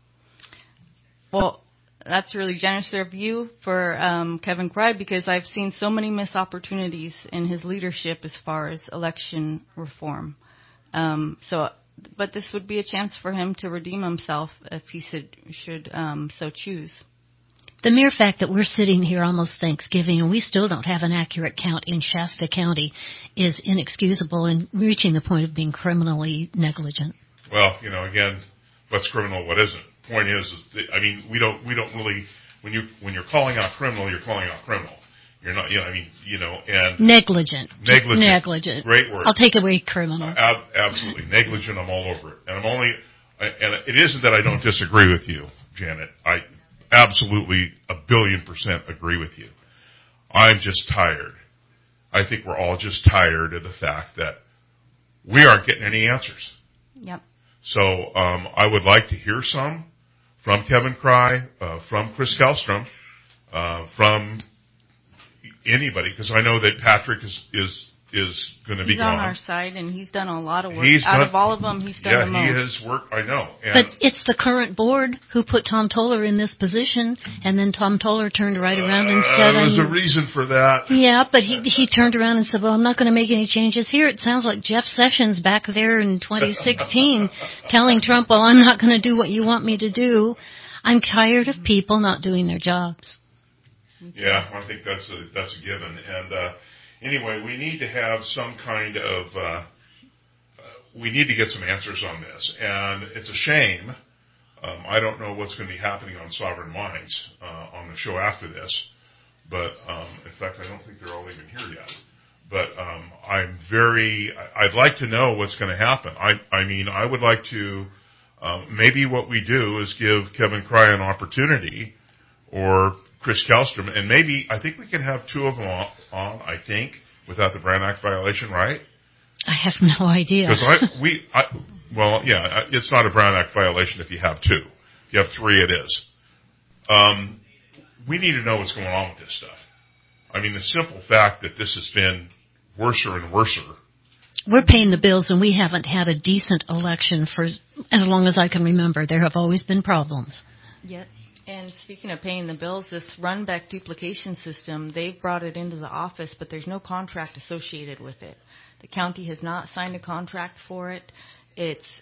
Well, that's really generous of you for um, Kevin Cry, because I've seen so many missed opportunities in his leadership as far as election reform. Um, so. But this would be a chance for him to redeem himself if he should, should um, so choose. The mere fact that we're sitting here almost Thanksgiving and we still don't have an accurate count in Shasta County is inexcusable and reaching the point of being criminally negligent. Well, you know, again, what's criminal, what isn't? Point is, is that, I mean, we don't we don't really when you when you're calling out criminal, you're calling out criminal. You're not, you know, I mean, you know, and... Negligent. Negligent. Negligent. Great word. I'll take away criminal. Uh, ab- absolutely. Negligent, I'm all over it. And I'm only, and it isn't that I don't disagree with you, Janet. I absolutely a billion percent agree with you. I'm just tired. I think we're all just tired of the fact that we aren't getting any answers. Yep. So, um, I would like to hear some from Kevin Cry, uh, from Chris Kellstrom, uh, from anybody, because I know that Patrick is is is going to be gone. He's on our side, and he's done a lot of work. He's Out done, of all of them, he's done yeah, the most. Yeah, he has worked. I know. And but it's the current board who put Tom Toller in this position, and then Tom Toller turned right around and uh, said, "There's I mean, a reason for that." Yeah, but he he turned around and said, "Well, I'm not going to make any changes here." It sounds like Jeff Sessions back there in twenty sixteen telling Trump, "Well, I'm not going to do what you want me to do. I'm tired of people not doing their jobs." Yeah, I think that's a that's a given. And uh, anyway, we need to have some kind of uh, uh, we need to get some answers on this. And it's a shame. Um, I don't know what's going to be happening on Sovereign Minds uh, on the show after this, but um, in fact, I don't think they're all even here yet. But um, I'm very. I'd like to know what's going to happen. I I mean, I would like to. Um, maybe what we do is give Kevin Cry an opportunity, or Chris Kellstrom, and maybe, I think we can have two of them on, on I think, without the Brand Act violation, right? I have no idea. Because I, we, I, well, yeah, it's not a Brand Act violation if you have two. If you have three, it is. Um, we need to know what's going on with this stuff. I mean, the simple fact that this has been worser and worser. We're paying the bills, and we haven't had a decent election for as long as I can remember. There have always been problems. Yep. And speaking of paying the bills, this run-back duplication system, they've brought it into the office, but there's no contract associated with it. The county has not signed a contract for it. It's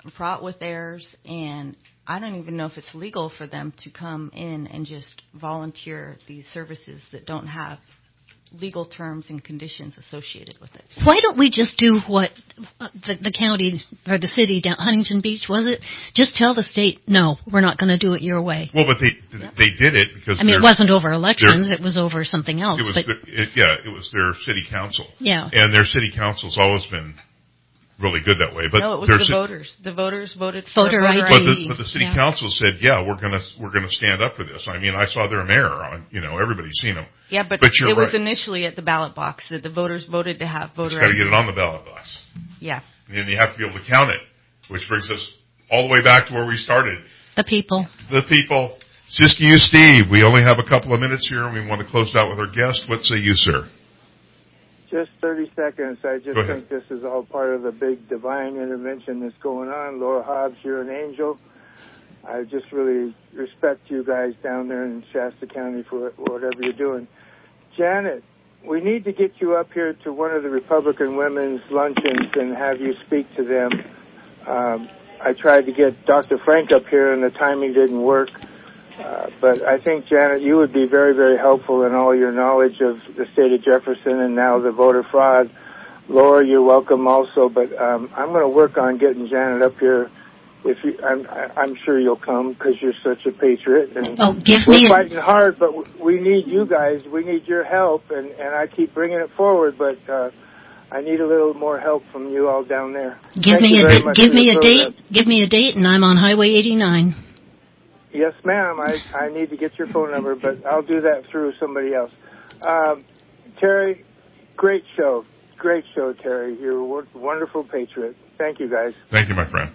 fraught with errors, and I don't even know if it's legal for them to come in and just volunteer these services that don't have legal terms and conditions associated with it. Why don't we just do what the, the county or the city down Huntington Beach, was it? Just tell the state, no, we're not going to do it your way. Well, but they yep. they did it because I mean, it wasn't over elections; it was over something else. It was but their, it, yeah, it was their city council. Yeah, and their city council's always been really good that way. But no, it was the voters. The voters voted for voter voter I D. But the, but the city yeah. council said, yeah, we're gonna we're gonna stand up for this. I mean, I saw their mayor on. You know, everybody's seen him. Yeah, but, but you're it was right. initially at the ballot box that the voters voted to have voter. Got to get it on the ballot box. Yeah. And then you have to be able to count it, which brings us all the way back to where we started. The people. The people. Siskiyou Steve, we only have a couple of minutes here, and we want to close out with our guest. What say you, sir? Just thirty seconds. I just Go think this is all part of the big divine intervention that's going on. Laura Hobbs, you're an angel. I just really respect you guys down there in Shasta County for whatever you're doing. Janet, we need to get you up here to one of the Republican women's luncheons and have you speak to them. Um, I tried to get Doctor Frank up here, and the timing didn't work. Uh, but I think, Janet, you would be very, very helpful in all your knowledge of the state of Jefferson and now the voter fraud. Laura, you're welcome also, but um, I'm going to work on getting Janet up here. If you, I'm, I'm sure you'll come because you're such a patriot. And oh, give we're me fighting hard, but we need you guys. We need your help, and, and I keep bringing it forward, but uh, I need a little more help from you all down there. Give Thank me you a very much give for me the a program. date. Give me a date, and I'm on Highway eighty-nine. Yes, ma'am. I, I need to get your phone number, but I'll do that through somebody else. Um, Terry, great show. Great show, Terry. You're a wonderful patriot. Thank you, guys. Thank you, my friend.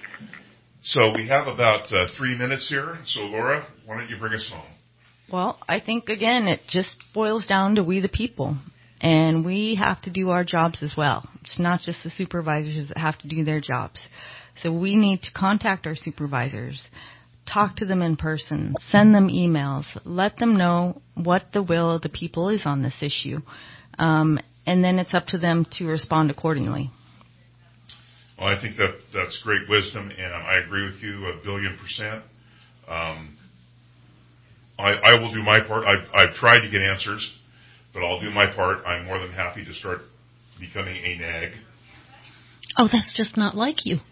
So we have about uh, three minutes here. So, Laura, why don't you bring us home? Well, I think, again, it just boils down to we the people. And we have to do our jobs as well. It's not just the supervisors that have to do their jobs. So we need to contact our supervisors, talk to them in person, send them emails, let them know what the will of the people is on this issue. Um, and then it's up to them to respond accordingly. Well, I think that that's great wisdom, and I agree with you a billion percent. Um, I, I will do my part. I've, I've tried to get answers, but I'll do my part. I'm more than happy to start becoming a nag. Oh, that's just not like you.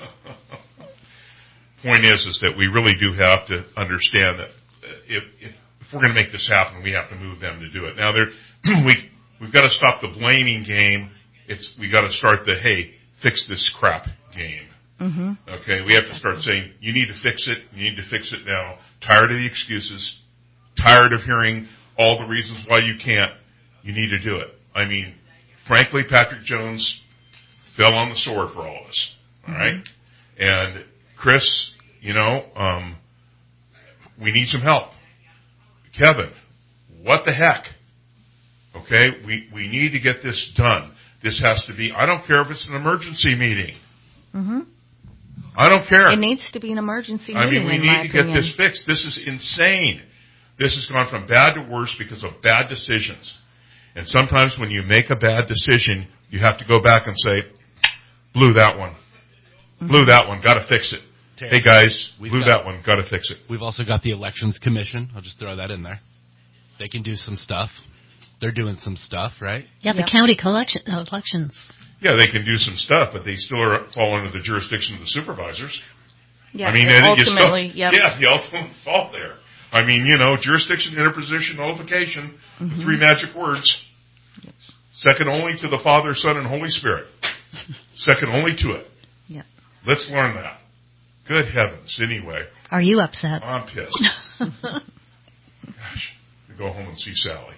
Point is, is that we really do have to understand that if, if, if we're going to make this happen, we have to move them to do it. Now, there, we we've got to stop the blaming game. It's we got to start the hey, fix this crap game. Mm-hmm. Okay, we have to start saying you need to fix it. You need to fix it now. Tired of the excuses. Tired of hearing all the reasons why you can't. You need to do it. I mean, frankly, Patrick Jones fell on the sword for all of us. All mm-hmm. right, and Chris, you know, um, we need some help. Kevin, what the heck? Okay, we, we need to get this done. This has to be, I don't care if it's an emergency meeting. Mm-hmm. I don't care. It needs to be an emergency meeting. I mean, we in need my to opinion. get this fixed. This is insane. This has gone from bad to worse because of bad decisions. And sometimes when you make a bad decision, you have to go back and say, blew that one. Mm-hmm. Blew that one. Got to fix it. Hey, guys, blew got, that one. Got to fix it. We've also got the Elections Commission. I'll just throw that in there. They can do some stuff. They're doing some stuff, right? Yeah, the yep. county collection, uh, elections. Yeah, they can do some stuff, but they still are, fall under the jurisdiction of the supervisors. Yeah, I mean, ultimately, still, yep. yeah, the ultimate fault there. I mean, you know, jurisdiction, interposition, nullification, mm-hmm. the three magic words. Yep. Second only to the Father, Son, and Holy Spirit. Second only to it. Yep. Let's learn that. Good heavens. Anyway. Are you upset? I'm pissed. Gosh. We go home and see Sally.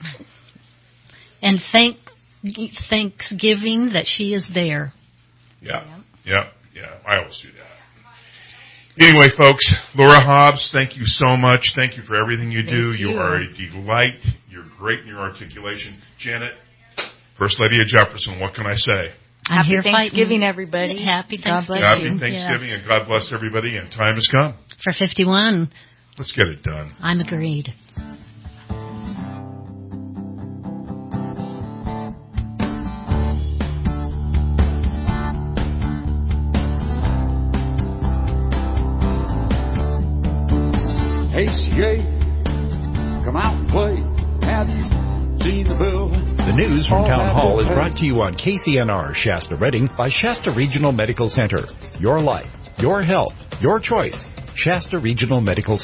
And thank Thanksgiving that she is there. Yeah. Yeah. Yeah. I always do that. Anyway, folks, Laura Hobbs, thank you so much. Thank you for everything you thank do. You. You are a delight. You're great in your articulation. Janet, First Lady of Jefferson, what can I say? I'm Happy here Thanksgiving, fighting. everybody. Happy Thanksgiving. Happy Thanksgiving, yeah. And God bless everybody, and time has come. For fifty-one. Let's get it done. I'm agreed. Hey, C A, come out and play. Have you seen the building? The news from Town Hall is brought to you on K C N R Shasta Redding by Shasta Regional Medical Center. Your life, your health, your choice. Shasta Regional Medical Center.